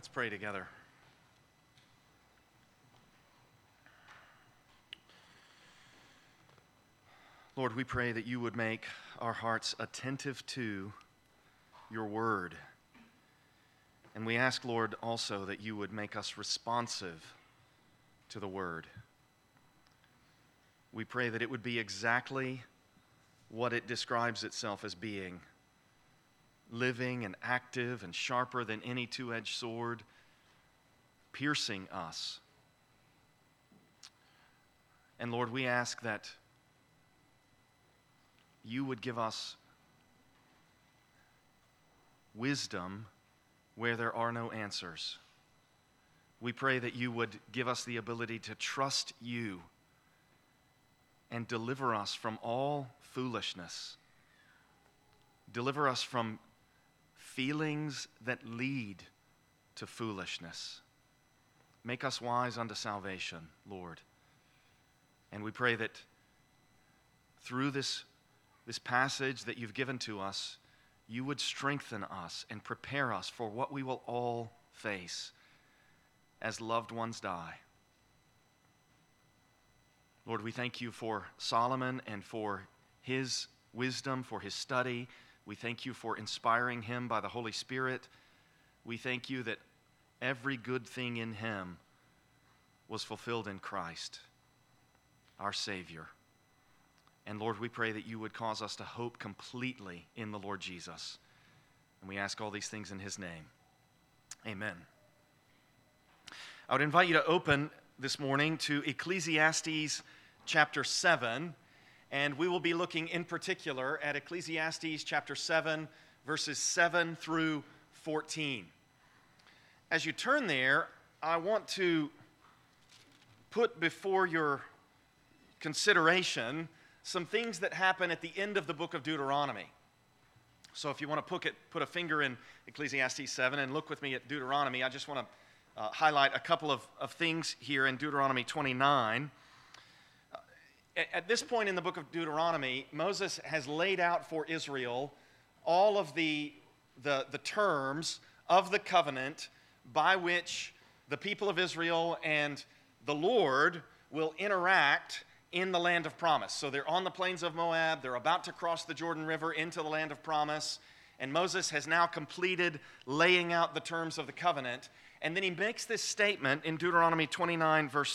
Let's pray together. Lord, we pray that you would make our hearts attentive to your word. And we ask, Lord, also that you would make us responsive to the word. We pray that it would be exactly what it describes itself as being: living and active and sharper than any two-edged sword, piercing us. And Lord, we ask that you would give us wisdom where there are no answers. We pray that you would give us the ability to trust you and deliver us from all foolishness. Deliver us from feelings that lead to foolishness. Make us wise unto salvation, Lord. And we pray that through this passage that you've given to us, you would strengthen us and prepare us for what we will all face as loved ones die. Lord, we thank you for Solomon and for his wisdom, for his study. We thank you for inspiring him by the Holy Spirit. We thank you that every good thing in him was fulfilled in Christ, our Savior. And Lord, we pray that you would cause us to hope completely in the Lord Jesus. And we ask all these things in his name. Amen. I would invite you to open this morning to Ecclesiastes chapter 7. And we will be looking in particular at Ecclesiastes chapter 7, verses 7 through 14. As you turn there, I want to put before your consideration some things that happen at the end of the book of Deuteronomy. So if you want to put a finger in Ecclesiastes 7 and look with me at Deuteronomy, I just want to highlight a couple of things here in Deuteronomy 29. At this point in the book of Deuteronomy, Moses has laid out for Israel all of the terms of the covenant by which the people of Israel and the Lord will interact in the land of promise. So they're on the plains of Moab. They're about to cross the Jordan River into the land of promise. And Moses has now completed laying out the terms of the covenant. And then he makes this statement in Deuteronomy 29, verse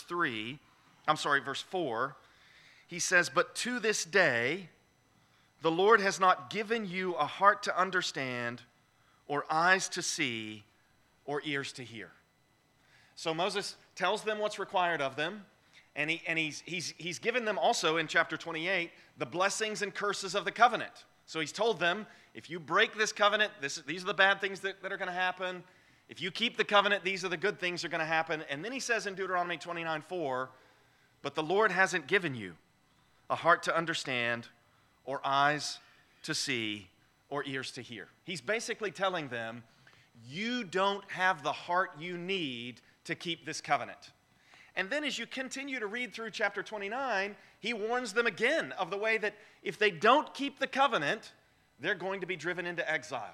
4. He says, "But to this day, the Lord has not given you a heart to understand, or eyes to see, or ears to hear." So Moses tells them what's required of them. And he's given them also in chapter 28 the blessings and curses of the covenant. So he's told them, if you break this covenant, these are the bad things that are going to happen. If you keep the covenant, these are the good things that are going to happen. And then he says in Deuteronomy 29:4, "But the Lord hasn't given you a heart to understand, or eyes to see, or ears to hear." He's basically telling them, you don't have the heart you need to keep this covenant. And then as you continue to read through chapter 29, he warns them again of the way that if they don't keep the covenant, they're going to be driven into exile.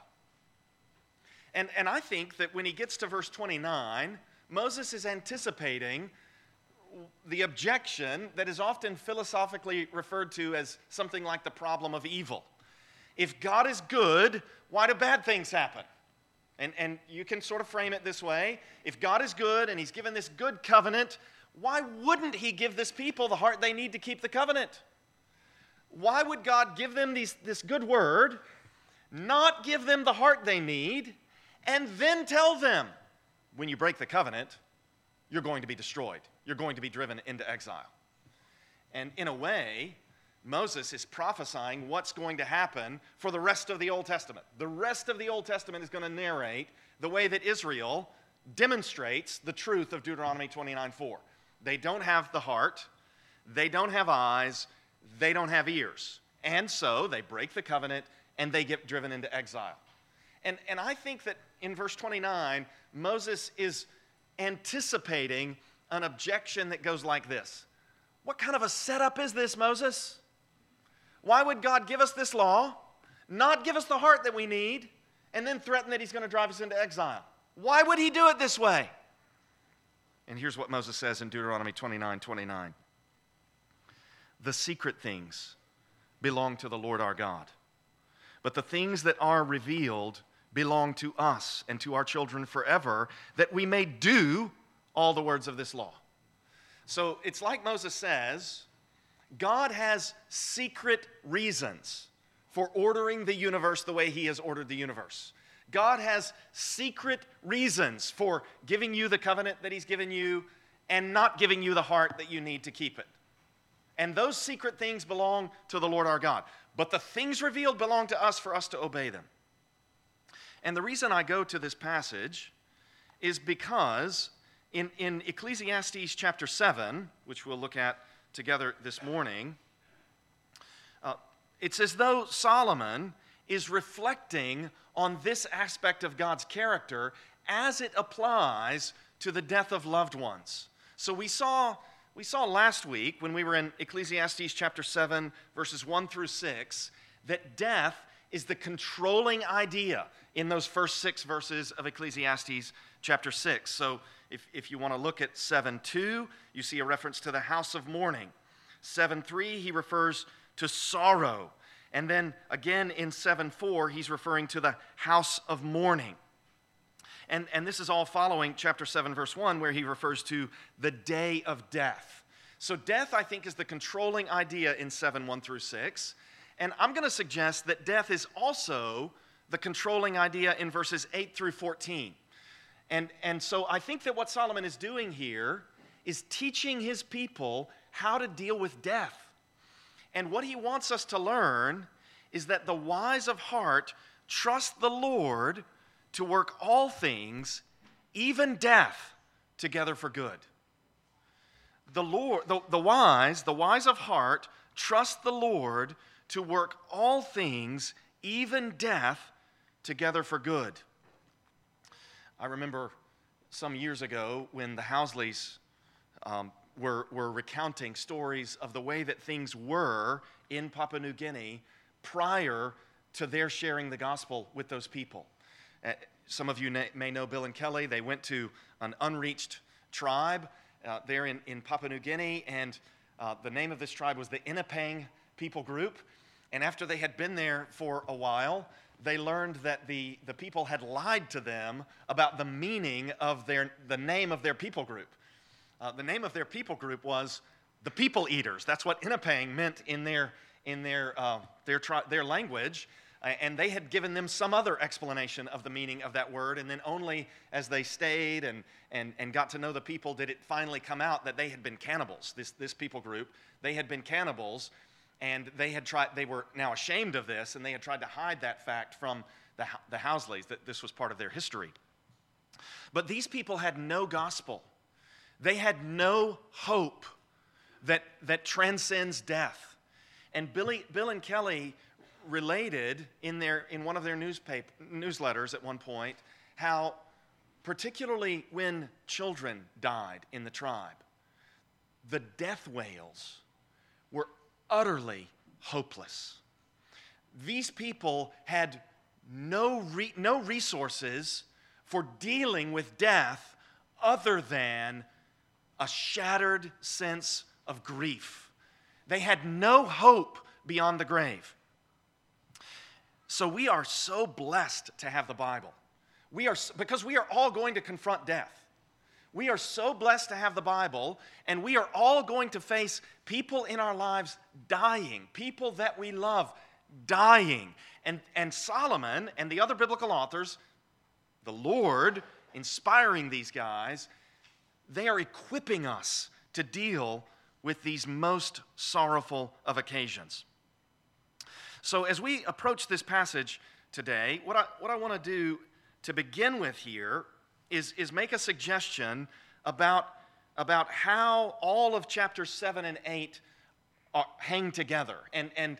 And I think that when he gets to verse 29, Moses is anticipating the objection that is often philosophically referred to as something like the problem of evil. If God is good, why do bad things happen? And you can sort of frame it this way. If God is good and he's given this good covenant, why wouldn't he give this people the heart they need to keep the covenant? Why would God give them this good word, not give them the heart they need, and then tell them, when you break the covenant, you're going to be destroyed. You're going to be driven into exile. And in a way, Moses is prophesying what's going to happen for the rest of the Old Testament. The rest of the Old Testament is going to narrate the way that Israel demonstrates the truth of Deuteronomy 29:4. They don't have the heart, they don't have eyes, they don't have ears. And so they break the covenant and they get driven into exile. And I think that in verse 29, Moses is anticipating an objection that goes like this. What kind of a setup is this, Moses? Why would God give us this law, not give us the heart that we need, and then threaten that he's going to drive us into exile? Why would he do it this way? And here's what Moses says in Deuteronomy 29:29. The secret things belong to the Lord our God, but the things that are revealed belong to us and to our children forever, that we may do all the words of this law. So it's like Moses says, God has secret reasons for ordering the universe the way he has ordered the universe. God has secret reasons for giving you the covenant that he's given you and not giving you the heart that you need to keep it. And those secret things belong to the Lord our God. But the things revealed belong to us for us to obey them. And the reason I go to this passage is because in Ecclesiastes chapter 7, which we'll look at together this morning, it's as though Solomon is reflecting on this aspect of God's character as it applies to the death of loved ones. So we saw last week when we were in Ecclesiastes chapter 7, verses 1 through 6, that death is the controlling idea in those first 6 verses of Ecclesiastes chapter 6. So if you want to look at 7:2, you see a reference to the house of mourning. 7:3, he refers to sorrow. And then again in 7:4, he's referring to the house of mourning. And this is all following chapter 7, verse 1, where he refers to the day of death. So death, I think, is the controlling idea in 7:1 through 6. And I'm going to suggest that death is also the controlling idea in verses 8 through 14. And so I think that what Solomon is doing here is teaching his people how to deal with death. And what he wants us to learn is that the wise of heart trust the Lord to work all things, even death, together for good. The wise of heart trust the Lord to work all things, even death, together for good. I remember some years ago when the Housleys were recounting stories of the way that things were in Papua New Guinea prior to their sharing the gospel with those people. Some of you may know Bill and Kelly. They went to an unreached tribe there in Papua New Guinea, and the name of this tribe was the Inapang people group. And after they had been there for a while, they learned that the people had lied to them about the meaning of the name of their people group. The name of their people group was the People Eaters. That's what Inapang meant in their language. And they had given them some other explanation of the meaning of that word, and then only as they stayed and got to know the people did it finally come out that they had been cannibals. This people group, they had been cannibals, and they were now ashamed of this, and they had tried to hide that fact from the Housleys, that this was part of their history. But these people had no gospel. They had no hope that transcends death. And Bill and Kelly related in one of their newsletters at one point how, particularly when children died in the tribe, the death wails were utterly hopeless. These people had no resources for dealing with death other than a shattered sense of grief. They had no hope beyond the grave. So we are so blessed to have the Bible. Because we are all going to confront death. We are so blessed to have the Bible, and we are all going to face people in our lives dying, people that we love dying. And Solomon and the other biblical authors, the Lord inspiring these guys, they are equipping us to deal with these most sorrowful of occasions. So as we approach this passage today, what I want to do to begin with here is make a suggestion about how all of chapters 7 and 8 hang together, and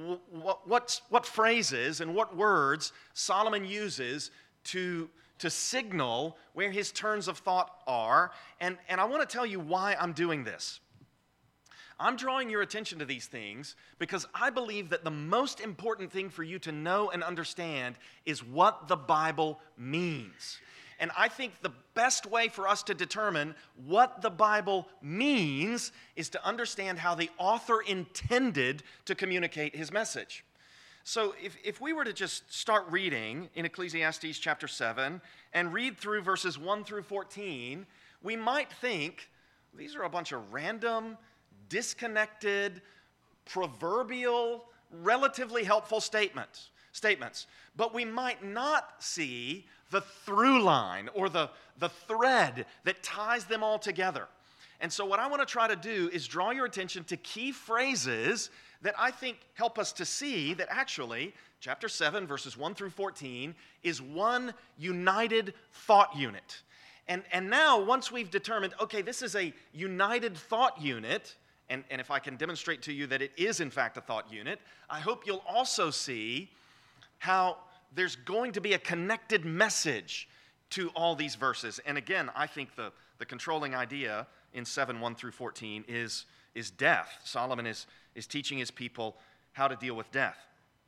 what phrases and what words Solomon uses to signal where his turns of thought are. And I want to tell you why I'm doing this. I'm drawing your attention to these things because I believe that the most important thing for you to know and understand is what the Bible means. And I think the best way for us to determine what the Bible means is to understand how the author intended to communicate his message. So if we were to just start reading in Ecclesiastes chapter 7 and read through verses 1 through 14, we might think these are a bunch of random, disconnected, proverbial, relatively helpful statements. But we might not see the through line or the thread that ties them all together. And so what I want to try to do is draw your attention to key phrases that I think help us to see that actually chapter 7, verses 1 through 14 is one united thought unit. And now, once we've determined, okay, this is a united thought unit, and if I can demonstrate to you that it is in fact a thought unit, I hope you'll also see how there's going to be a connected message to all these verses. And again, I think the controlling idea in 7, 1 through 14 is death. Solomon is teaching his people how to deal with death.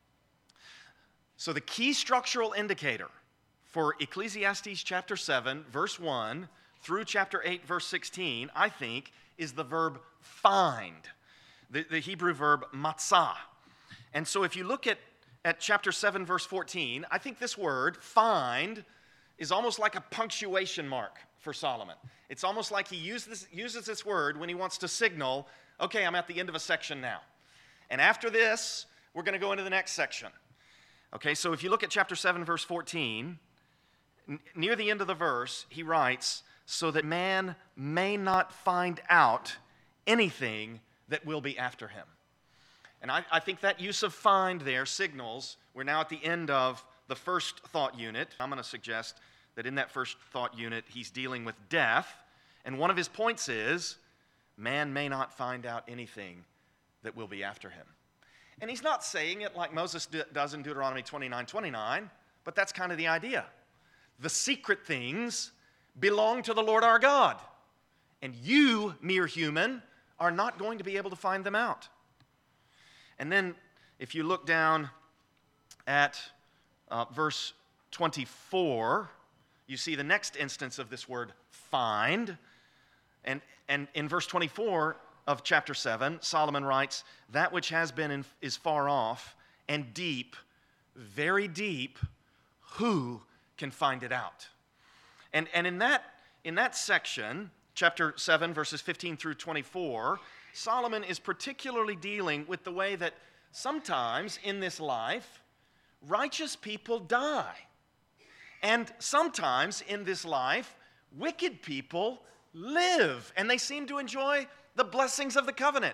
So the key structural indicator for Ecclesiastes chapter 7, verse 1 through chapter 8, verse 16, I think, is the verb find, the Hebrew verb matzah. And so if you look at chapter 7, verse 14, I think this word, find, is almost like a punctuation mark for Solomon. It's almost like he uses this word when he wants to signal, okay, I'm at the end of a section now. And after this, we're going to go into the next section. Okay, so if you look at chapter 7, verse 14, near the end of the verse, he writes, so that man may not find out anything that will be after him. And I think that use of find there signals we're now at the end of the first thought unit. I'm going to suggest that in that first thought unit, he's dealing with death. And one of his points is, man may not find out anything that will be after him. And he's not saying it like Moses does in Deuteronomy 29:29, but that's kind of the idea. The secret things belong to the Lord our God. And you, mere human, are not going to be able to find them out. And then if you look down at verse 24, you see the next instance of this word find. And in verse 24 of chapter 7, Solomon writes, that which has been is far off and deep, very deep, who can find it out? And in that section, chapter 7, verses 15 through 24, Solomon is particularly dealing with the way that sometimes in this life, righteous people die. And sometimes in this life, wicked people live, and they seem to enjoy the blessings of the covenant.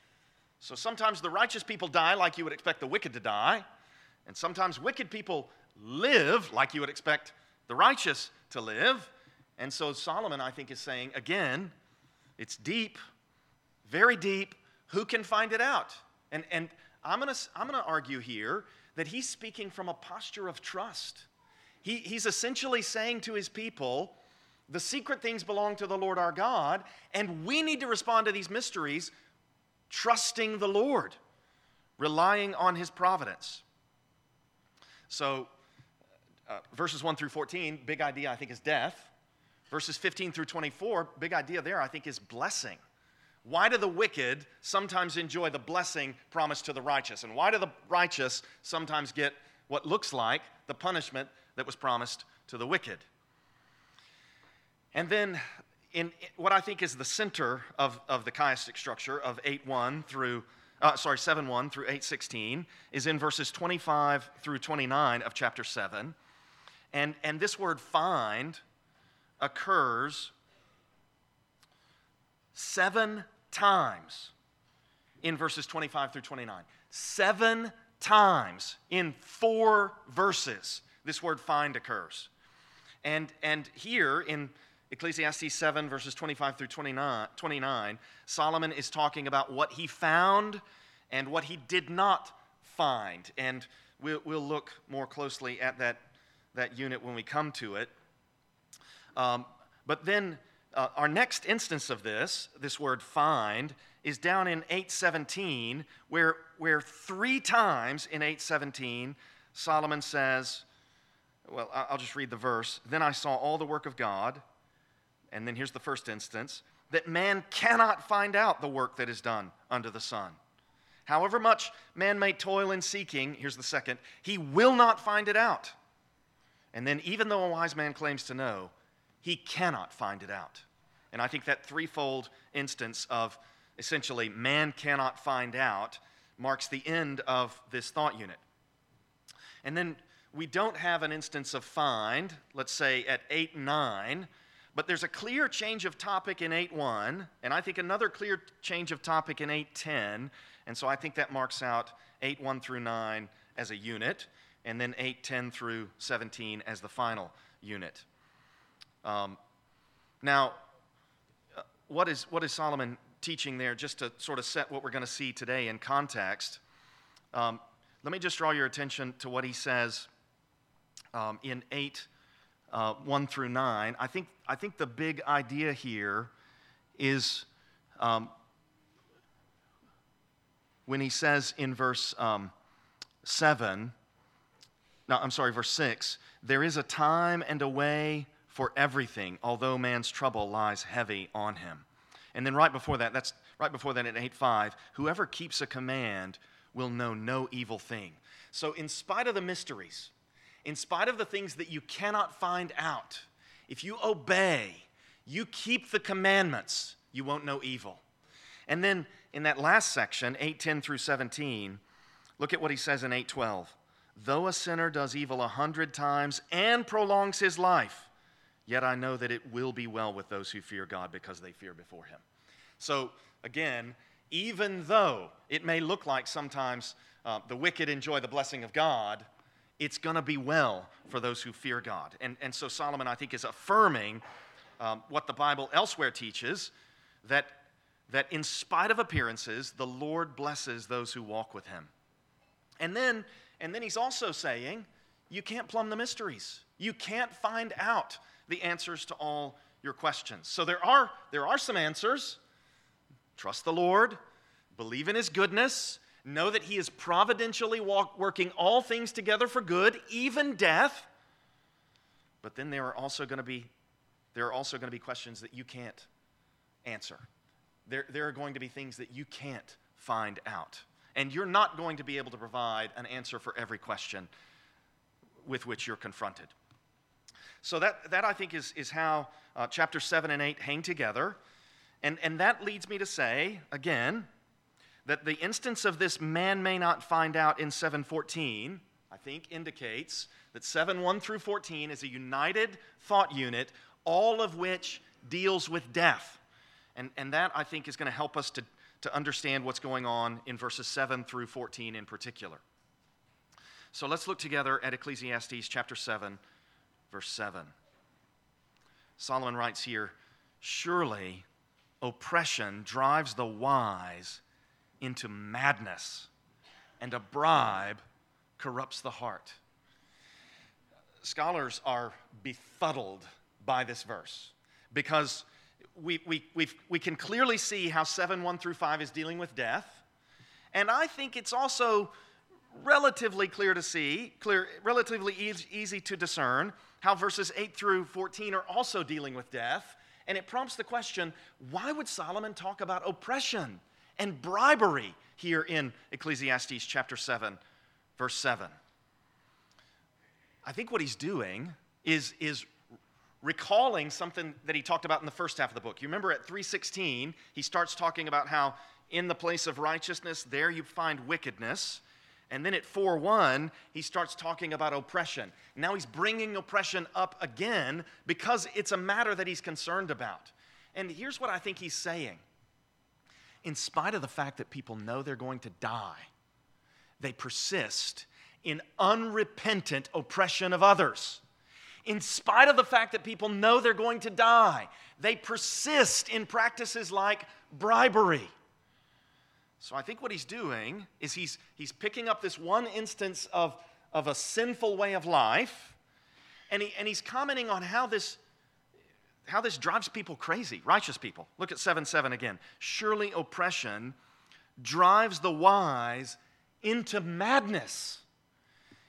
So sometimes the righteous people die like you would expect the wicked to die, and sometimes wicked people live like you would expect the righteous to live. And so Solomon, I think, is saying, again, it's deep, very deep. Who can find it out? And I'm gonna argue here that he's speaking from a posture of trust. He's essentially saying to his people, the secret things belong to the Lord our God, and we need to respond to these mysteries trusting the Lord, relying on his providence. So verses 1 through 14, big idea, I think, is death. Verses 15 through 24, big idea there, I think, is blessing. Why do the wicked sometimes enjoy the blessing promised to the righteous? And why do the righteous sometimes get what looks like the punishment that was promised to the wicked? And then in what I think is the center of the chiastic structure of 7:1 through 8:16 is in verses 25 through 29 of chapter 7. And this word find occurs 7 times in verses 25 through 29. 7 times in 4 verses this word find occurs. And here in Ecclesiastes 7, verses 25 through 29, Solomon is talking about what he found and what he did not find. And we'll look more closely at that unit when we come to it. But then our next instance of this word find, is down in 8:17, where 3 times in 8:17, Solomon says, Well, I'll just read the verse. Then I saw all the work of God, and then here's the first instance, that man cannot find out the work that is done under the sun. However much man may toil in seeking, here's the second, he will not find it out. And then even though a wise man claims to know, he cannot find it out. And I think that threefold instance of essentially man cannot find out marks the end of this thought unit. And then we don't have an instance of find, let's say at 8:9, but there's a clear change of topic in 8:1, and I think another clear change of topic in 8:10, and so I think that marks out 8:1 through 9 as a unit, and then 8:10 through 17 as the final unit. Now, what is Solomon teaching there, just to sort of set what we're going to see today in context? Let me just draw your attention to what he says in 8:1 through 9. I think the big idea here is when he says in verse 6, there is a time and a way for everything, although man's trouble lies heavy on him. And then right before that in 8:5, whoever keeps a command will know no evil thing. So in spite of the mysteries, in spite of the things that you cannot find out, if you obey, you keep the commandments, you won't know evil. And then in that last section, 8:10 through 17, look at what he says in 8:12. Though a sinner does evil 100 times and prolongs his life, yet I know that it will be well with those who fear God because they fear before him. So again, even though it may look like sometimes the wicked enjoy the blessing of God, it's going to be well for those who fear God. And so Solomon, I think, is affirming what the Bible elsewhere teaches, that in spite of appearances, the Lord blesses those who walk with him. And then he's also saying, you can't plumb the mysteries. You can't find out the answers to all your questions. So there are some answers. Trust the Lord, believe in his goodness, know that he is providentially working all things together for good, even death. But then there are also going to be questions that you can't answer. There are going to be things that you can't find out. And you're not going to be able to provide an answer for every question with which you're confronted. So that I think is how chapter 7 and 8 hang together. And that leads me to say, again, that the instance of this man may not find out in 7:14, I think indicates that 7:1 through 14 is a united thought unit, all of which deals with death. And that, I think, is going to help us to understand what's going on in verses 7 through 14 in particular. So let's look together at Ecclesiastes chapter 7, verse 7. Solomon writes here, surely oppression drives the wise into madness, and a bribe corrupts the heart. Scholars are befuddled by this verse because we can clearly see how 7:1 through 5 is dealing with death, and I think it's also relatively relatively easy to discern how verses 8 through 14 are also dealing with death, and it prompts the question, why would Solomon talk about oppression and bribery here in Ecclesiastes chapter 7, verse 7? I think what he's doing is recalling something that he talked about in the first half of the book. You remember at 3:16, he starts talking about how in the place of righteousness, there you find wickedness. And then at 4:1, he starts talking about oppression. Now he's bringing oppression up again because it's a matter that he's concerned about. And here's what I think he's saying. In spite of the fact that people know they're going to die, they persist in unrepentant oppression of others. In spite of the fact that people know they're going to die, they persist in practices like bribery. So I think what he's doing is he's picking up this one instance of a sinful way of life, and he's commenting on how this drives people crazy, righteous people. Look at 7:7 again. Surely oppression drives the wise into madness.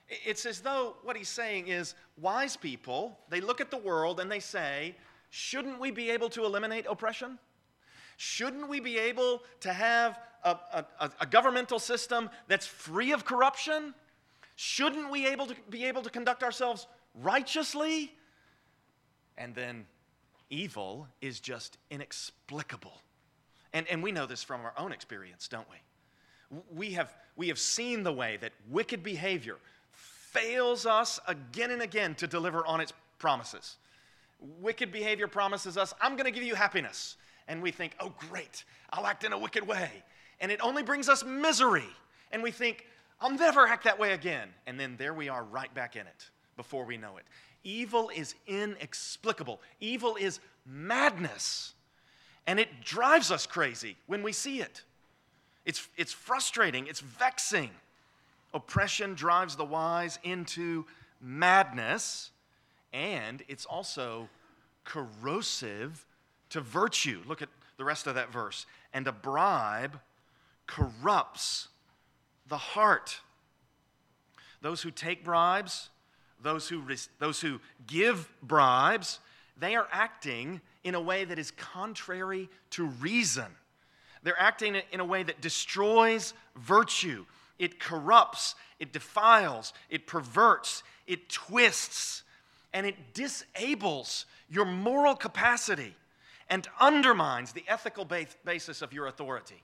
It's as though what he's saying is wise people, they look at the world and they say, shouldn't we be able to eliminate oppression? Shouldn't we be able to have a governmental system that's free of corruption? Shouldn't we be able to conduct ourselves righteously? And then evil is just inexplicable. And we know this from our own experience, don't we? We have seen the way that wicked behavior fails us again and again to deliver on its promises. Wicked behavior promises us, I'm going to give you happiness. And we think, oh great, I'll act in a wicked way. And it only brings us misery. And we think, I'll never act that way again. And then there we are right back in it before we know it. Evil is inexplicable. Evil is madness. And it drives us crazy when we see it. It's frustrating. It's vexing. Oppression drives the wise into madness. And it's also corrosive to virtue. Look at the rest of that verse. And a bribe corrupts the heart. Those who take bribes, those who give bribes, they are acting in a way that is contrary to reason. They're acting in a way that destroys virtue. It corrupts, it defiles, it perverts, it twists, and it disables your moral capacity and undermines the ethical basis of your authority.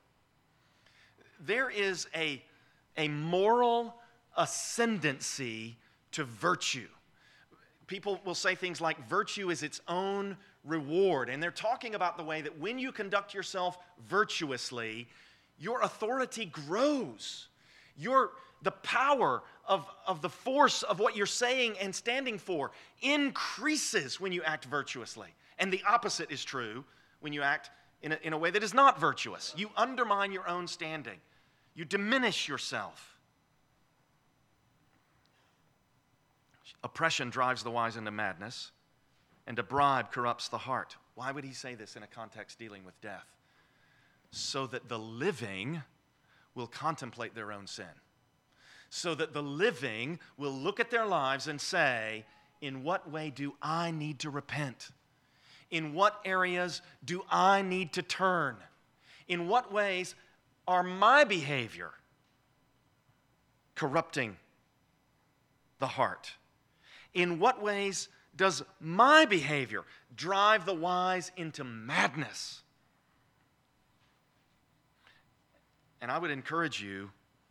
There is a moral ascendancy to virtue. People will say things like virtue is its own reward, and they're talking about the way that when you conduct yourself virtuously, your authority grows. The power of the force of what you're saying and standing for increases when you act virtuously. And the opposite is true when you act in a way that is not virtuous. You undermine your own standing. You diminish yourself. Oppression drives the wise into madness, and a bribe corrupts the heart. Why would he say this in a context dealing with death? So that the living will contemplate their own sin. So that the living will look at their lives and say, in what way do I need to repent? In what areas do I need to turn? In what ways are my behavior corrupting the heart? In what ways does my behavior drive the wise into madness? And I would encourage you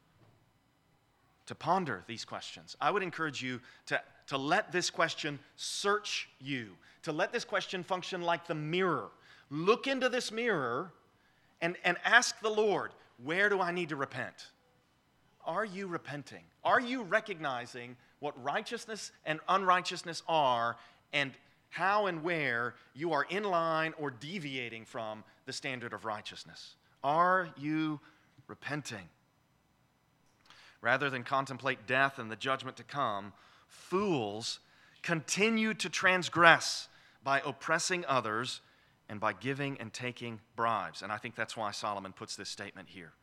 to ponder these questions. I would encourage you to let this question search you, to let this question function like the mirror. Look into this mirror and ask the Lord, where do I need to repent? Are you repenting? Are you recognizing what righteousness and unrighteousness are and how and where you are in line or deviating from the standard of righteousness? Are you repenting? Rather than contemplate death and the judgment to come, fools continue to transgress by oppressing others and by giving and taking bribes. And I think that's why Solomon puts this statement here.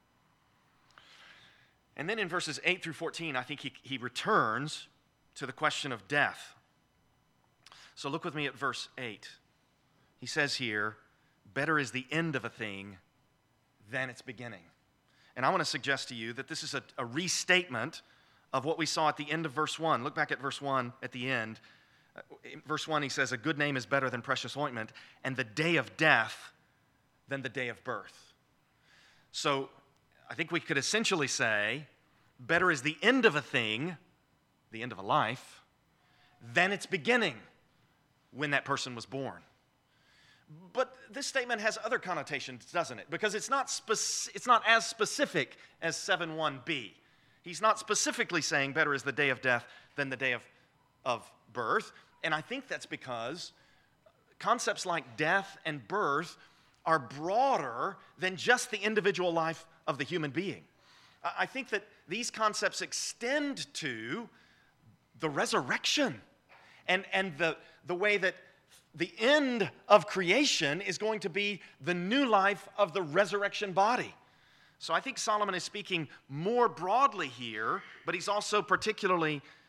And then in verses 8 through 14, I think he returns to the question of death. So look with me at verse 8. He says here, better is the end of a thing than its beginning. And I want to suggest to you that this is a restatement of what we saw at the end of verse 1. Look back at verse 1 at the end. In verse 1, he says, a good name is better than precious ointment, and the day of death than the day of birth. So I think we could essentially say, better is the end of a thing, the end of a life, than its beginning when that person was born. But this statement has other connotations, doesn't it? Because it's not as specific as 7:1b. He's not specifically saying better is the day of death than the day of birth. And I think that's because concepts like death and birth are broader than just the individual life of the human being. I think that these concepts extend to the resurrection and the way that the end of creation is going to be the new life of the resurrection body. So I think Solomon is speaking more broadly here, but he's also particularly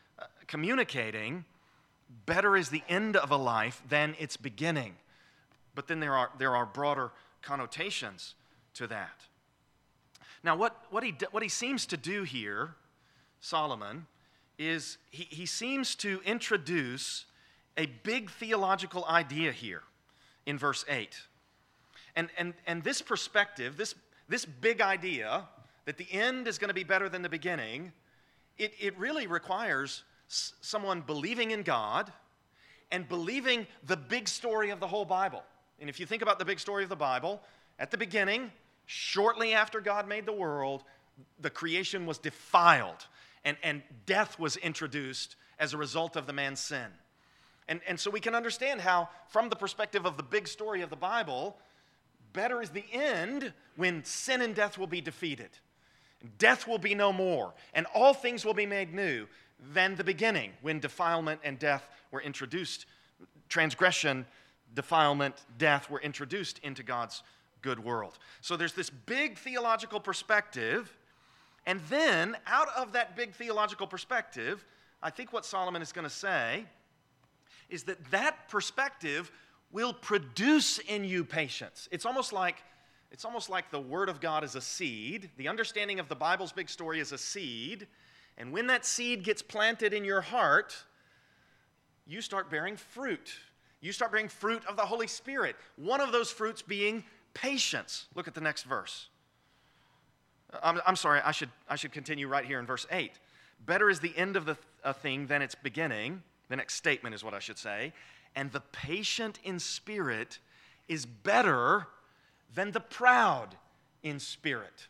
communicating better is the end of a life than its beginning. But then there are broader connotations to that. Now, what he seems to do here, Solomon, is he seems to introduce a big theological idea here in verse 8. And this perspective, this big idea that the end is going to be better than the beginning, it really requires someone believing in God and believing the big story of the whole Bible. And if you think about the big story of the Bible, at the beginning, shortly after God made the world, the creation was defiled, and death was introduced as a result of the man's sin. And so we can understand how, from the perspective of the big story of the Bible, better is the end when sin and death will be defeated. Death will be no more, and all things will be made new, than the beginning when defilement and death were introduced. Transgression, defilement, death were introduced into God's good world. So there's this big theological perspective, and then out of that big theological perspective, I think what Solomon is going to say is that perspective will produce in you patience. It's almost like the Word of God is a seed. The understanding of the Bible's big story is a seed, and when that seed gets planted in your heart, you start bearing fruit. You start bearing fruit of the Holy Spirit. One of those fruits being patience. Look at the next verse. I'm sorry, I should continue right here in verse 8. Better is the end of a thing than its beginning. The next statement is what I should say. And the patient in spirit is better than the proud in spirit.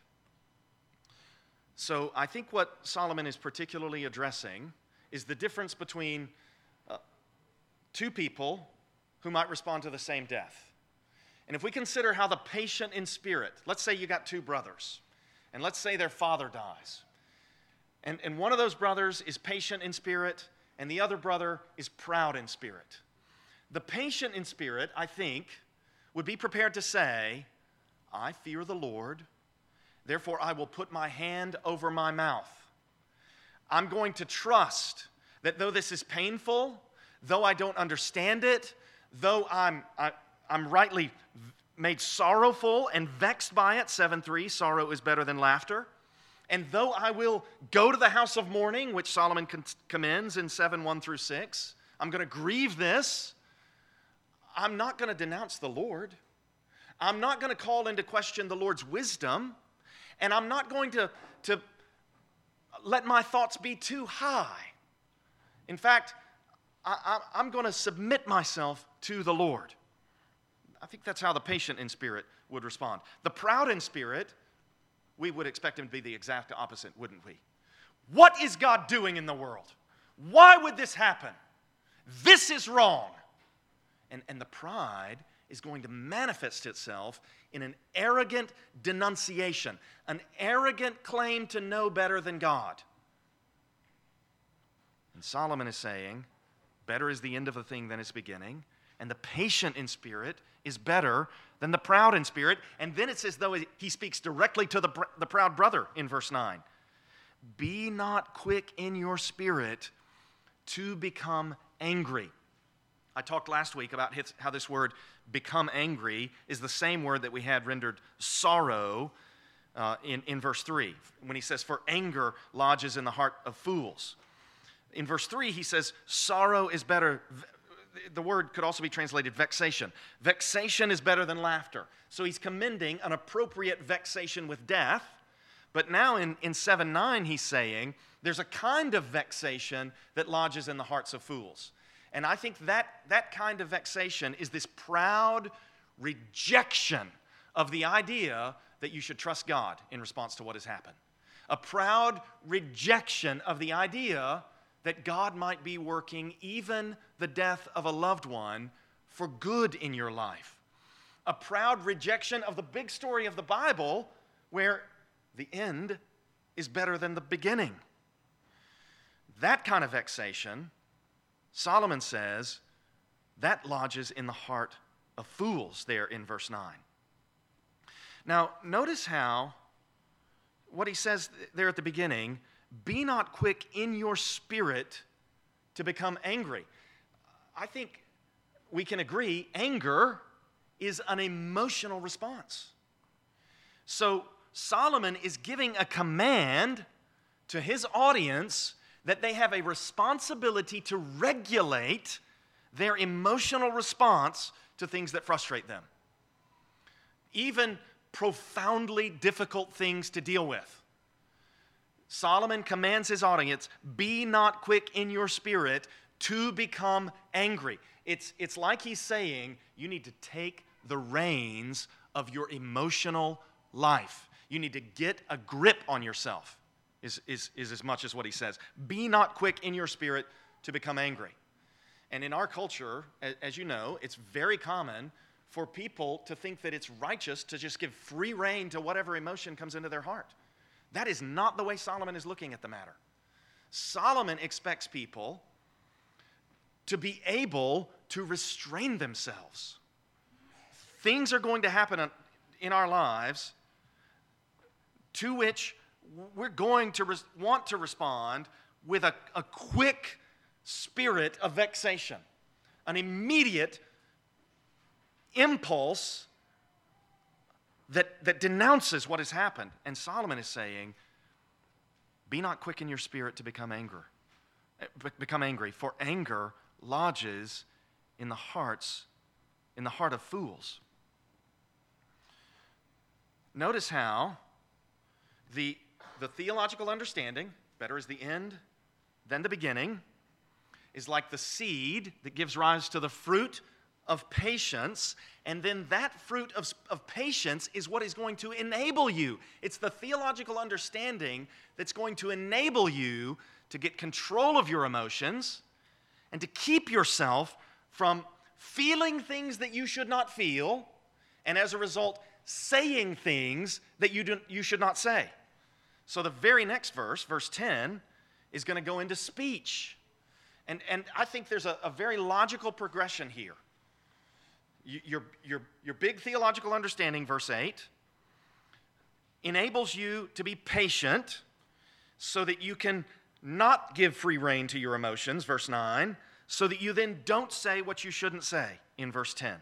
So I think what Solomon is particularly addressing is the difference between two people who might respond to the same death. And if we consider how the patient in spirit, let's say you got two brothers, and let's say their father dies. And one of those brothers is patient in spirit, and the other brother is proud in spirit. The patient in spirit, I think, would be prepared to say, I fear the Lord, therefore I will put my hand over my mouth. I'm going to trust that though this is painful, though I don't understand it, though I'm rightly made sorrowful and vexed by it, 7:3, sorrow is better than laughter. And though I will go to the house of mourning, which Solomon commends in 7:1-6, I'm going to grieve this. I'm not going to denounce the Lord. I'm not going to call into question the Lord's wisdom. And I'm not going to let my thoughts be too high. In fact, I'm going to submit myself to the Lord. I think that's how the patient in spirit would respond. The proud in spirit, we would expect him to be the exact opposite, wouldn't we? What is God doing in the world? Why would this happen? This is wrong. And the pride is going to manifest itself in an arrogant denunciation, an arrogant claim to know better than God. And Solomon is saying, better is the end of a thing than its beginning, and the patient in spirit is better than the proud in spirit. And then it's as though he speaks directly to the proud brother in verse 9. Be not quick in your spirit to become angry. I talked last week about how this word become angry is the same word that we had rendered sorrow in verse 3, when he says, for anger lodges in the heart of fools. In verse 3, he says, sorrow is better. The word could also be translated vexation. Vexation is better than laughter. So he's commending an appropriate vexation with death. But now in 7:9, he's saying there's a kind of vexation that lodges in the hearts of fools. And I think that kind of vexation is this proud rejection of the idea that you should trust God in response to what has happened. A proud rejection of the idea that God might be working even the death of a loved one for good in your life. A proud rejection of the big story of the Bible where the end is better than the beginning. That kind of vexation, Solomon says, that lodges in the heart of fools there in verse 9. Now, notice how what he says there at the beginning, be not quick in your spirit to become angry. I think we can agree anger is an emotional response. So Solomon is giving a command to his audience that they have a responsibility to regulate their emotional response to things that frustrate them. Even profoundly difficult things to deal with. Solomon commands his audience, be not quick in your spirit to become angry. It's like he's saying, you need to take the reins of your emotional life. You need to get a grip on yourself, is as much as what he says. Be not quick in your spirit to become angry. And in our culture, as you know, it's very common for people to think that it's righteous to just give free rein to whatever emotion comes into their heart. That is not the way Solomon is looking at the matter. Solomon expects people to be able to restrain themselves. Things are going to happen in our lives to which we're going to want to respond with a quick spirit of vexation, an immediate impulse that denounces what has happened. And Solomon is saying, be not quick in your spirit to become angry, for anger lodges in the heart of fools. Notice how the theological understanding, better is the end than the beginning, is like the seed that gives rise to the fruit of patience, and then that fruit of patience is what is going to enable you. It's the theological understanding that's going to enable you to get control of your emotions and to keep yourself from feeling things that you should not feel, and as a result, saying things that you should not say. So the very next verse, verse 10, is going to go into speech. And I think there's a very logical progression here. Your big theological understanding, verse 8, enables you to be patient so that you can not give free rein to your emotions, verse 9, so that you then don't say what you shouldn't say, in verse 10.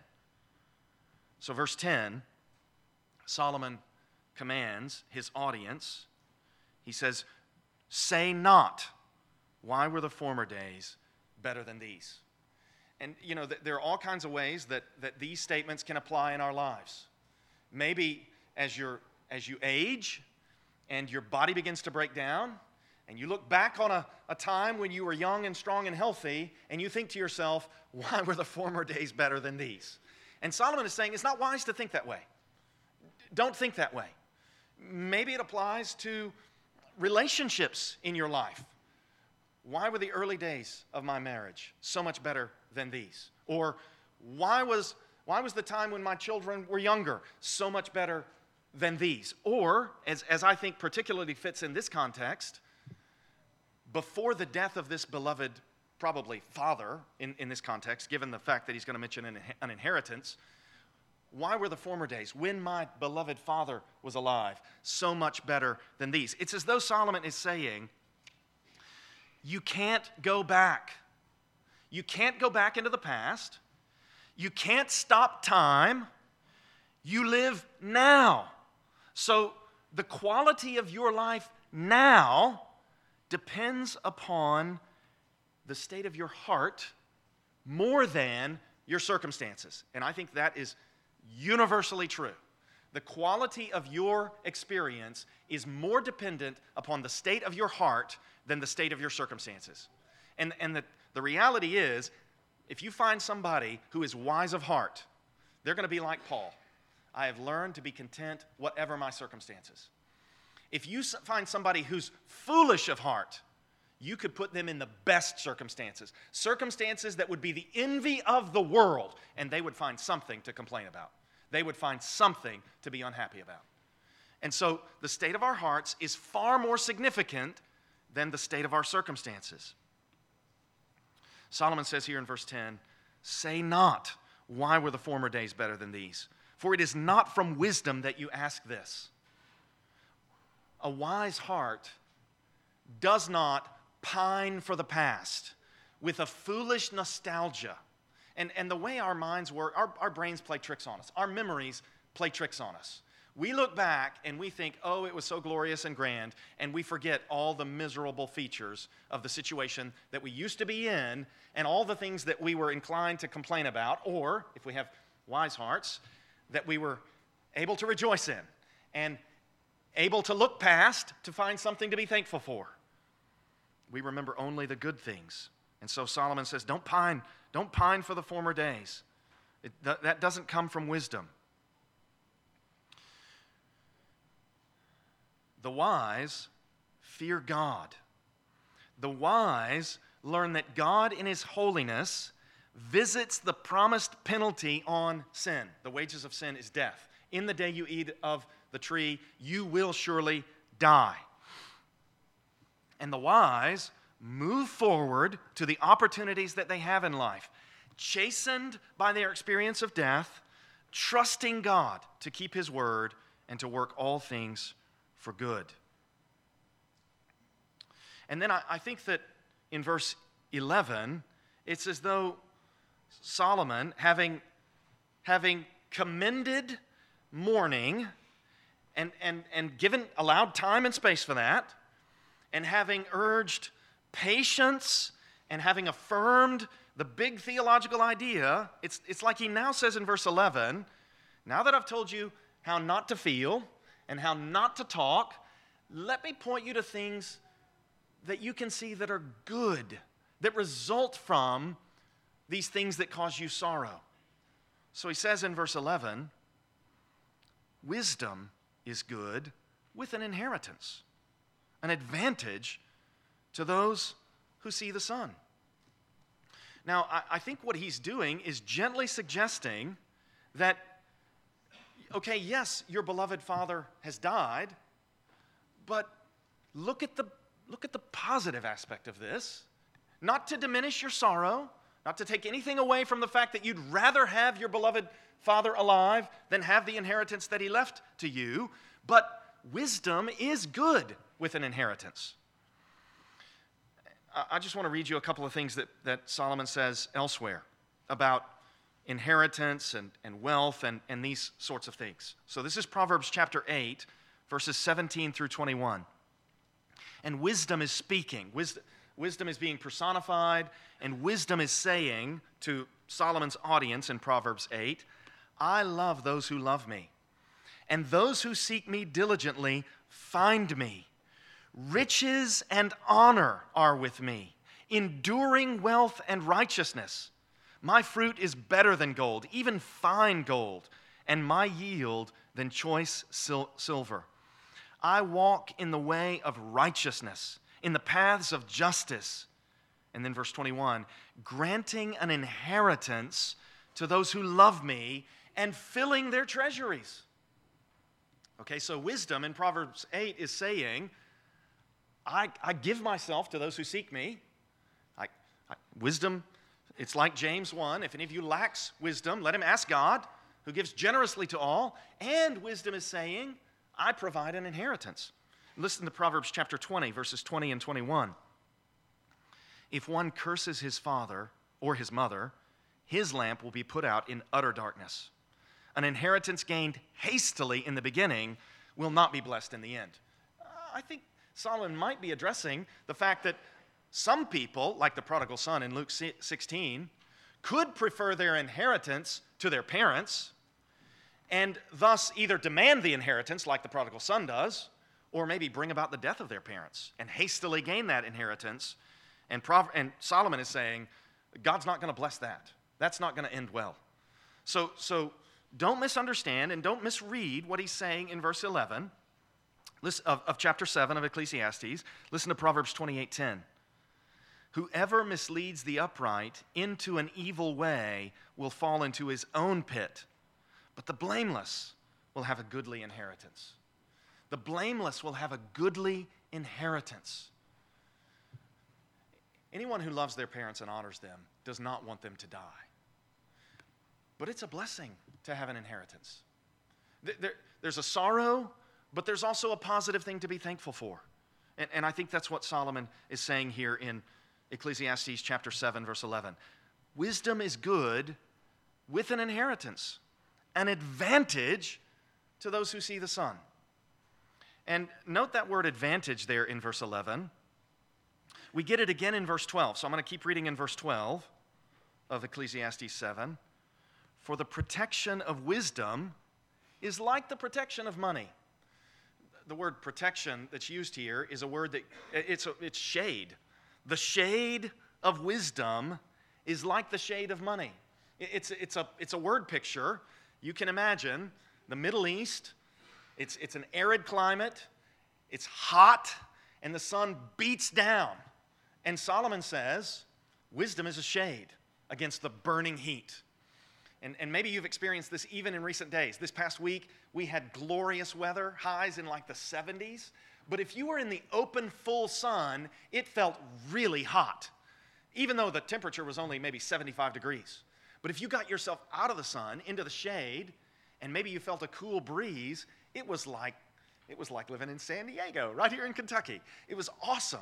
So verse 10, Solomon commands his audience, he says, say not, why were the former days better than these? And, you know, there are all kinds of ways that these statements can apply in our lives. Maybe as you age and your body begins to break down, and you look back on a time when you were young and strong and healthy, and you think to yourself, why were the former days better than these? And Solomon is saying it's not wise to think that way. Don't think that way. Maybe it applies to relationships in your life. Why were the early days of my marriage so much better than these? Or why was the time when my children were younger so much better than these? Or, as I think particularly fits in this context, before the death of this beloved, probably father in this context, given the fact that he's going to mention an inheritance, why were the former days, when my beloved father was alive, so much better than these? It's as though Solomon is saying, you can't go back. You can't go back into the past. You can't stop time. You live now. So the quality of your life now depends upon the state of your heart more than your circumstances. And I think that is universally true. The quality of your experience is more dependent upon the state of your heart than the state of your circumstances. And the reality is, if you find somebody who is wise of heart, they're going to be like Paul. I have learned to be content whatever my circumstances. If you find somebody who's foolish of heart, you could put them in the best circumstances. Circumstances that would be the envy of the world, and they would find something to complain about. They would find something to be unhappy about. And so the state of our hearts is far more significant than the state of our circumstances. Solomon says here in verse 10, say not, why were the former days better than these? For it is not from wisdom that you ask this. A wise heart does not pine for the past with a foolish nostalgia. And the way our minds work, our brains play tricks on us. Our memories play tricks on us. We look back and we think, oh, it was so glorious and grand, and we forget all the miserable features of the situation that we used to be in and all the things that we were inclined to complain about, or, if we have wise hearts, that we were able to rejoice in and able to look past to find something to be thankful for. We remember only the good things. And so Solomon says, don't pine for the former days. That doesn't come from wisdom. The wise fear God. The wise learn that God in His holiness visits the promised penalty on sin. The wages of sin is death. In the day you eat of the tree, you will surely die. And the wise move forward to the opportunities that they have in life, chastened by their experience of death, trusting God to keep His word and to work all things for good. And then I think that in verse 11, it's as though Solomon, having commended mourning and allowed time and space for that, and having urged patience and having affirmed the big theological idea, it's like he now says in verse 11, now that I've told you how not to feel and how not to talk, let me point you to things that you can see that are good, that result from these things that cause you sorrow. So he says in verse 11, wisdom is good with an inheritance, an advantage to those who see the sun. Now, I think what he's doing is gently suggesting that, okay, yes, your beloved father has died, but look at the positive aspect of this. Not to diminish your sorrow, not to take anything away from the fact that you'd rather have your beloved father alive than have the inheritance that he left to you, but wisdom is good with an inheritance. I just want to read you a couple of things that Solomon says elsewhere about inheritance and wealth and these sorts of things. So this is Proverbs chapter 8, verses 17 through 21. And wisdom is speaking. Wisdom is being personified, and wisdom is saying to Solomon's audience in Proverbs 8, I love those who love me, and those who seek me diligently find me. Riches and honor are with me, enduring wealth and righteousness. My fruit is better than gold, even fine gold, and my yield than choice silver. I walk in the way of righteousness, in the paths of justice. And then verse 21, granting an inheritance to those who love me and filling their treasuries. Okay, so wisdom in Proverbs 8 is saying, I give myself to those who seek me. Wisdom, it's like James 1. If any of you lacks wisdom, let him ask God, who gives generously to all. And wisdom is saying, I provide an inheritance. Listen to Proverbs chapter 20, verses 20 and 21. If one curses his father or his mother, his lamp will be put out in utter darkness. An inheritance gained hastily in the beginning will not be blessed in the end. I think Solomon might be addressing the fact that some people, like the prodigal son in Luke 16, could prefer their inheritance to their parents and thus either demand the inheritance like the prodigal son does, or maybe bring about the death of their parents and hastily gain that inheritance. And Solomon is saying, God's not going to bless that. That's not going to end well. So don't misunderstand and don't misread what he's saying in verse 11 of chapter 7 of Ecclesiastes. Listen to Proverbs 28:10. Whoever misleads the upright into an evil way will fall into his own pit, but the blameless will have a goodly inheritance. The blameless will have a goodly inheritance. Anyone who loves their parents and honors them does not want them to die. But it's a blessing to have an inheritance. There's a sorrow, but there's also a positive thing to be thankful for. And I think that's what Solomon is saying here Ecclesiastes chapter 7, verse 11. Wisdom is good with an inheritance, an advantage to those who see the sun. And note that word advantage there in verse 11. We get it again in verse 12. So I'm going to keep reading in verse 12 of Ecclesiastes 7. For the protection of wisdom is like the protection of money. The word protection that's used here is a word that, it's shade. The shade of wisdom is like the shade of money. It's a word picture. You can imagine the Middle East. It's an arid climate. It's hot, and the sun beats down. And Solomon says, wisdom is a shade against the burning heat. And maybe you've experienced this even in recent days. This past week, we had glorious weather, highs in like the 70s. But if you were in the open, full sun, it felt really hot, even though the temperature was only maybe 75 degrees. But if you got yourself out of the sun, into the shade, and maybe you felt a cool breeze, it was like living in San Diego, right here in Kentucky. It was awesome.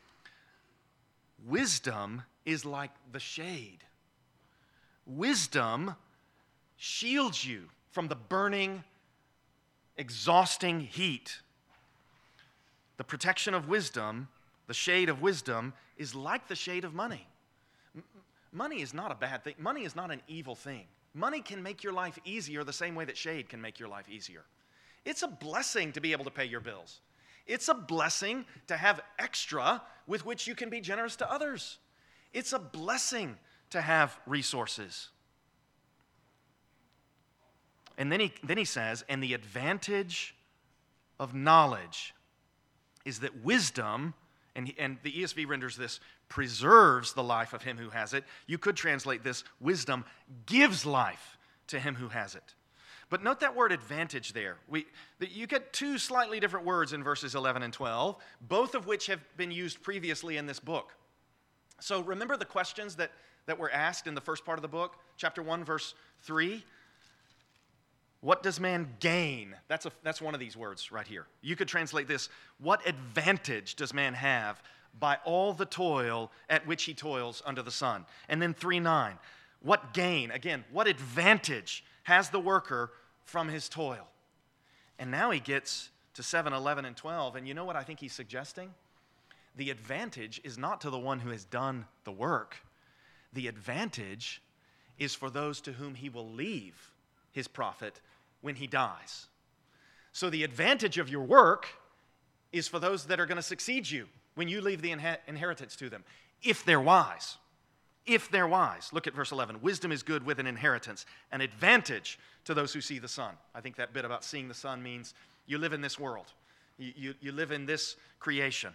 Wisdom is like the shade. Wisdom shields you from the burning, exhausting heat. The protection of wisdom, the shade of wisdom, is like the shade of money. Money is not a bad thing. Money is not an evil thing. Money can make your life easier the same way that shade can make your life easier. It's a blessing to be able to pay your bills. It's a blessing to have extra with which you can be generous to others. It's a blessing to have resources. And then he says, and the advantage of knowledge is that wisdom, and the ESV renders this, preserves the life of him who has it. You could translate this, wisdom gives life to him who has it. But note that word advantage there. You get two slightly different words in verses 11 and 12, both of which have been used previously in this book. So remember the questions that were asked in the first part of the book, chapter 1, verse 3? What does man gain? That's one of these words right here. You could translate this, what advantage does man have by all the toil at which he toils under the sun? And then 3:9, what gain? Again, what advantage has the worker from his toil? And now he gets to 7, 11, and 12, and you know what I think he's suggesting? The advantage is not to the one who has done the work. The advantage is for those to whom he will leave his profit when he dies. So the advantage of your work is for those that are going to succeed you when you leave the inheritance to them, if they're wise. If they're wise. Look at verse 11. Wisdom is good with an inheritance, an advantage to those who see the sun. I think that bit about seeing the sun means you live in this world. You live in this creation.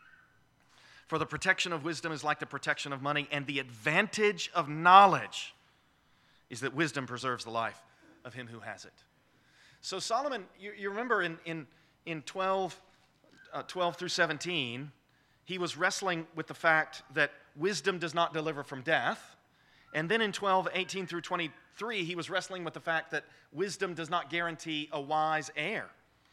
For the protection of wisdom is like the protection of money, and the advantage of knowledge is that wisdom preserves the life of him who has it. So Solomon, you remember in 12 through 17, he was wrestling with the fact that wisdom does not deliver from death. And then in 12, 18 through 23, he was wrestling with the fact that wisdom does not guarantee a wise heir.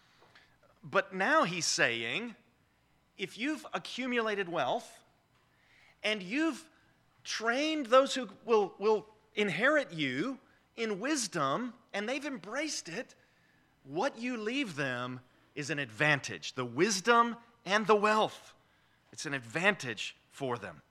But now he's saying, if you've accumulated wealth and you've trained those who will inherit you in wisdom and they've embraced it, what you leave them is an advantage. The wisdom and the wealth. It's an advantage for them.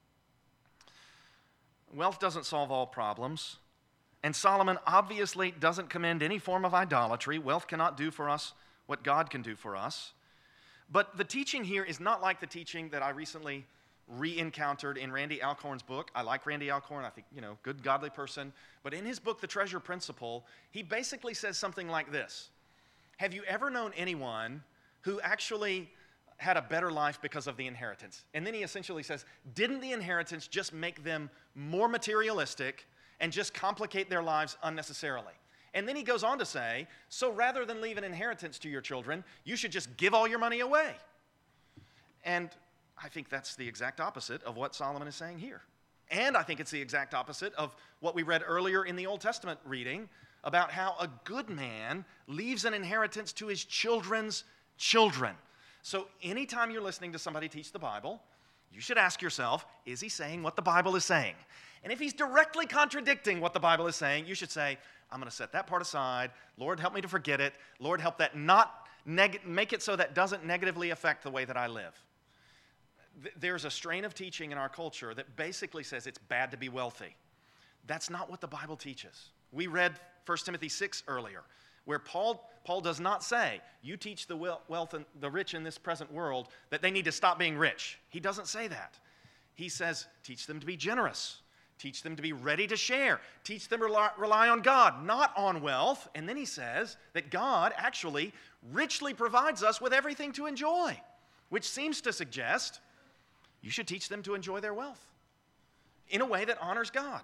Wealth doesn't solve all problems. And Solomon obviously doesn't commend any form of idolatry. Wealth cannot do for us what God can do for us. But the teaching here is not like the teaching that I recently re-encountered in Randy Alcorn's book. I like Randy Alcorn. I think, good, godly person. But in his book, The Treasure Principle, he basically says something like this. Have you ever known anyone who actually had a better life because of the inheritance? And then he essentially says, didn't the inheritance just make them more materialistic and just complicate their lives unnecessarily? And then he goes on to say, so rather than leave an inheritance to your children, you should just give all your money away. And I think that's the exact opposite of what Solomon is saying here. And I think it's the exact opposite of what we read earlier in the Old Testament reading about how a good man leaves an inheritance to his children's children. So anytime you're listening to somebody teach the Bible, you should ask yourself, is he saying what the Bible is saying? And if he's directly contradicting what the Bible is saying, you should say, I'm going to set that part aside. Lord, help me to forget it. Lord, help that not make it so that doesn't negatively affect the way that I live. There's a strain of teaching in our culture that basically says it's bad to be wealthy. That's not what the Bible teaches. We read 1 Timothy 6 earlier, where Paul does not say, you teach the wealth and the rich in this present world that they need to stop being rich. He doesn't say that. He says, teach them to be generous. Teach them to be ready to share. Teach them to rely on God, not on wealth. And then he says that God actually richly provides us with everything to enjoy, which seems to suggest you should teach them to enjoy their wealth in a way that honors God.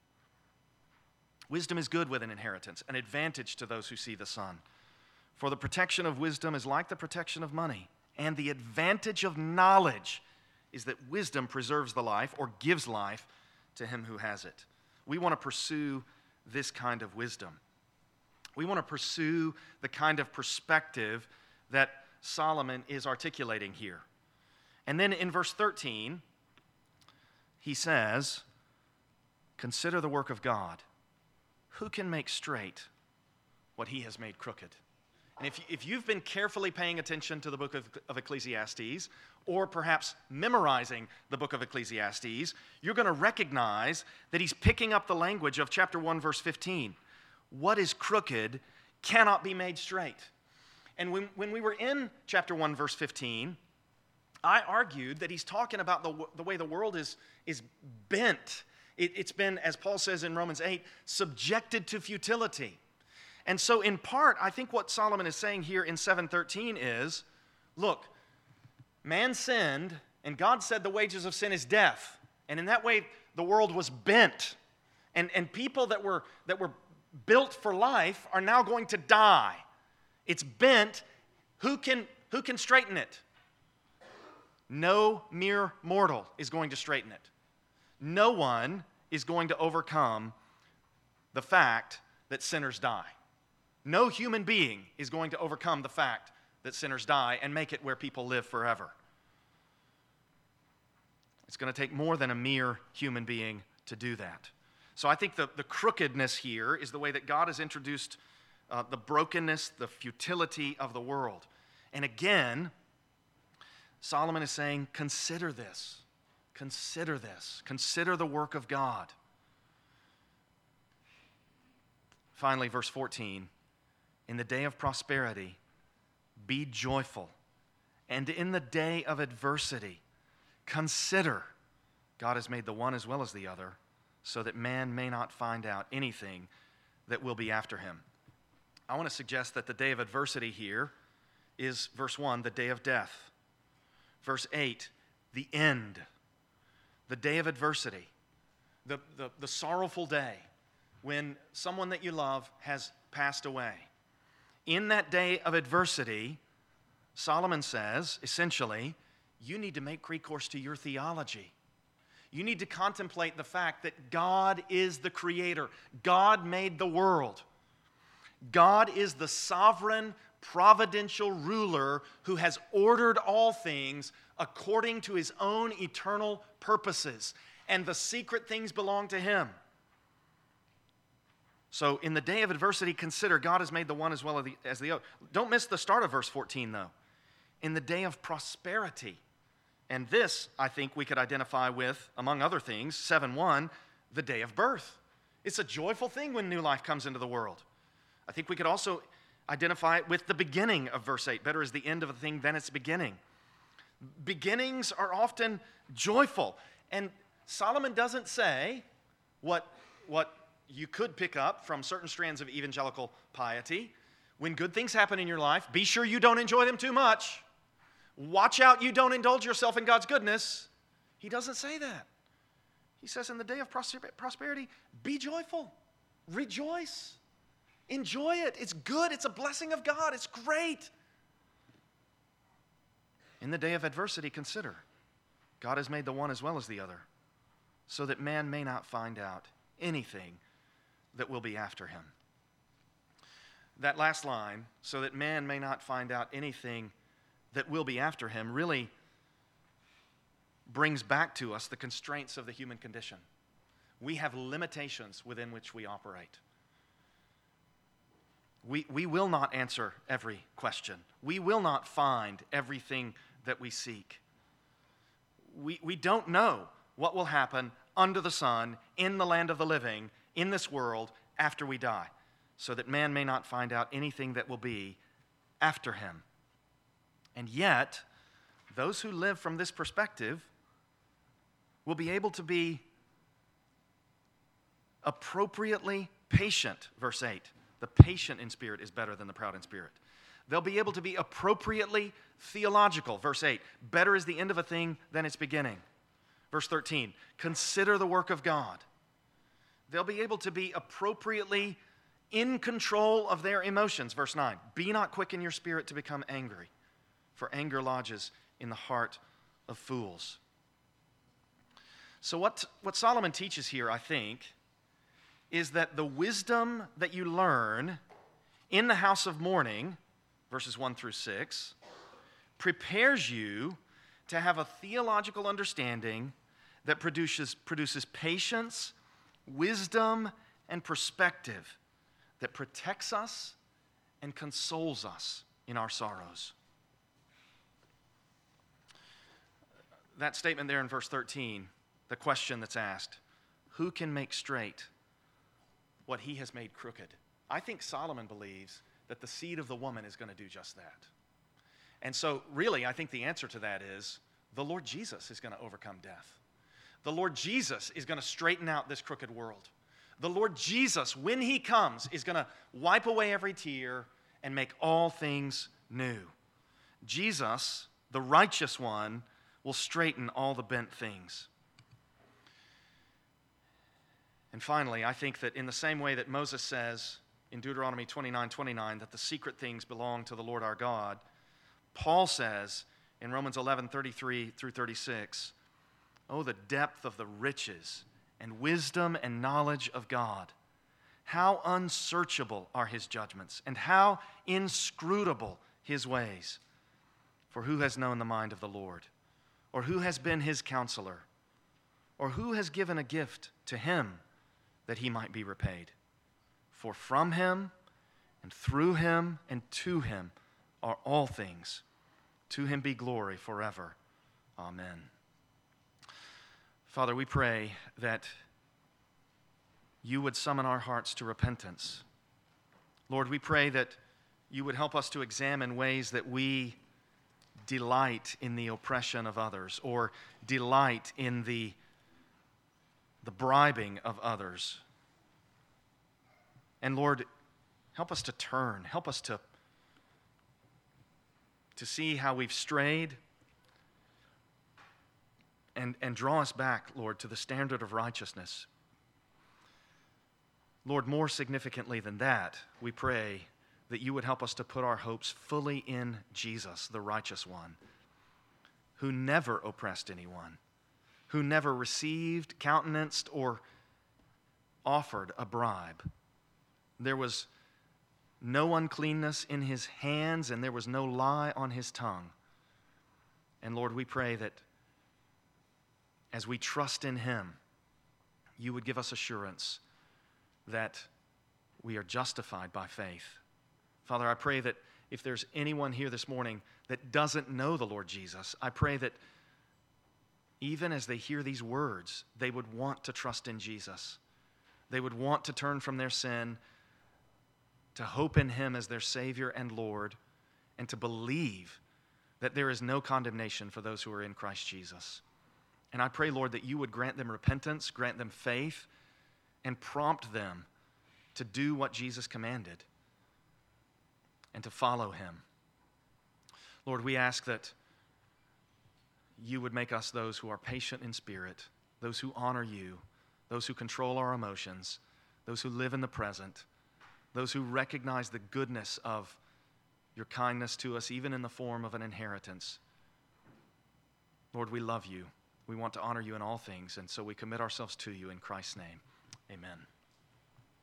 Wisdom is good with an inheritance, an advantage to those who see the sun. For the protection of wisdom is like the protection of money, and the advantage of knowledge is that wisdom preserves the life or gives life to him who has it. We want to pursue this kind of wisdom. We want to pursue the kind of perspective that Solomon is articulating here. And then in verse 13, he says, consider the work of God. Who can make straight what he has made crooked? And if you've been carefully paying attention to the book of Ecclesiastes, or perhaps memorizing the book of Ecclesiastes, you're going to recognize that he's picking up the language of chapter 1, verse 15. What is crooked cannot be made straight. And when we were in chapter 1, verse 15, I argued that he's talking about the way the world is bent. It's been, as Paul says in Romans 8, subjected to futility. And so in part, I think what Solomon is saying here in 7:13 is, look, man sinned, and God said the wages of sin is death. And in that way, the world was bent. And people that were built for life are now going to die. It's bent. Who can straighten it? No mere mortal is going to straighten it. No one is going to overcome the fact that sinners die. No human being is going to overcome the fact that sinners die and make it where people live forever. It's going to take more than a mere human being to do that. So I think the crookedness here is the way that God has introduced the brokenness, the futility of the world. And again, Solomon is saying, consider this. Consider this. Consider the work of God. Finally, verse 14, in the day of prosperity, be joyful, and in the day of adversity, consider God has made the one as well as the other, so that man may not find out anything that will be after him. I want to suggest that the day of adversity here is, verse 1, the day of death. Verse 8, the end. The day of adversity, the sorrowful day when someone that you love has passed away. In that day of adversity, Solomon says, essentially, you need to make recourse to your theology. You need to contemplate the fact that God is the creator. God made the world. God is the sovereign, providential ruler who has ordered all things according to his own eternal purposes. And the secret things belong to him. So in the day of adversity, consider God has made the one as well as the other. Don't miss the start of verse 14, though. In the day of prosperity. And this, I think, we could identify with, among other things, 7:1, the day of birth. It's a joyful thing when new life comes into the world. I think we could also identify it with the beginning of verse 8. Better is the end of a thing than its beginning. Beginnings are often joyful. And Solomon doesn't say what you could pick up from certain strands of evangelical piety. When good things happen in your life, be sure you don't enjoy them too much. Watch out you don't indulge yourself in God's goodness. He doesn't say that. He says in the day of prosperity, be joyful. Rejoice. Enjoy it. It's good. It's a blessing of God. It's great. In the day of adversity, consider God has made the one as well as the other, so that man may not find out anything that will be after him. That last line, so that man may not find out anything that will be after him, really brings back to us the constraints of the human condition. We have limitations within which we operate. We will not answer every question. We will not find everything that we seek. We don't know what will happen under the sun, in the land of the living, in this world, after we die, so that man may not find out anything that will be after him. And yet, those who live from this perspective will be able to be appropriately patient, verse 8. The patient in spirit is better than the proud in spirit. They'll be able to be appropriately theological, verse 8. Better is the end of a thing than its beginning. Verse 13, consider the work of God. They'll be able to be appropriately in control of their emotions. Verse 9, be not quick in your spirit to become angry, for anger lodges in the heart of fools. So what Solomon teaches here, I think, is that the wisdom that you learn in the house of mourning, verses 1 through 6, prepares you to have a theological understanding that produces patience, wisdom, and perspective that protects us and consoles us in our sorrows. That statement there in verse 13, the question that's asked, who can make straight what he has made crooked? I think Solomon believes that the seed of the woman is going to do just that. And so, really, I think the answer to that is the Lord Jesus is going to overcome death. The Lord Jesus is going to straighten out this crooked world. The Lord Jesus, when he comes, is going to wipe away every tear and make all things new. Jesus, the righteous one, will straighten all the bent things. And finally, I think that in the same way that Moses says in Deuteronomy 29:29 that the secret things belong to the Lord our God, Paul says in Romans 11:33 through 36, oh, the depth of the riches and wisdom and knowledge of God. How unsearchable are his judgments, and how inscrutable his ways. For who has known the mind of the Lord? Or who has been his counselor? Or who has given a gift to him that he might be repaid? For from him and through him and to him are all things. To him be glory forever. Amen. Father, we pray that you would summon our hearts to repentance. Lord, we pray that you would help us to examine ways that we delight in the oppression of others or delight in the bribing of others. And Lord, help us to turn. Help us to see how we've strayed and draw us back, Lord, to the standard of righteousness. Lord, more significantly than that, we pray that you would help us to put our hopes fully in Jesus, the righteous one, who never oppressed anyone, who never received, countenanced, or offered a bribe. There was no uncleanness in his hands, and there was no lie on his tongue. And Lord, we pray that as we trust in him, you would give us assurance that we are justified by faith. Father, I pray that if there's anyone here this morning that doesn't know the Lord Jesus, I pray that even as they hear these words, they would want to trust in Jesus. They would want to turn from their sin, to hope in him as their Savior and Lord, and to believe that there is no condemnation for those who are in Christ Jesus. And I pray, Lord, that you would grant them repentance, grant them faith, and prompt them to do what Jesus commanded and to follow him. Lord, we ask that you would make us those who are patient in spirit, those who honor you, those who control our emotions, those who live in the present, those who recognize the goodness of your kindness to us, even in the form of an inheritance. Lord, we love you. We want to honor you in all things, and so we commit ourselves to you in Christ's name. Amen.